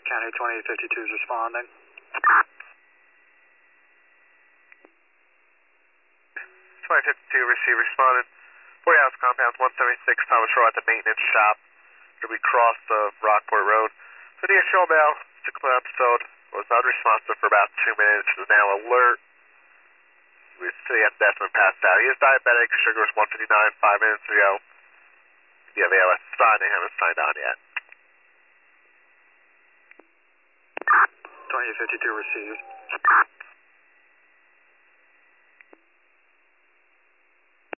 County 2852 is responding. 2052 receive responded. 40 House Compounds 176 Thomas Row at the maintenance shop. We crossed the Rockport Road. So the initial mail, particular episode, was unresponsive for about 2 minutes. Is now alert. We see the estimate passed out. He is diabetic. Sugar was 159 5 minutes ago. The ALS is fine. They haven't signed on yet. 2852 received.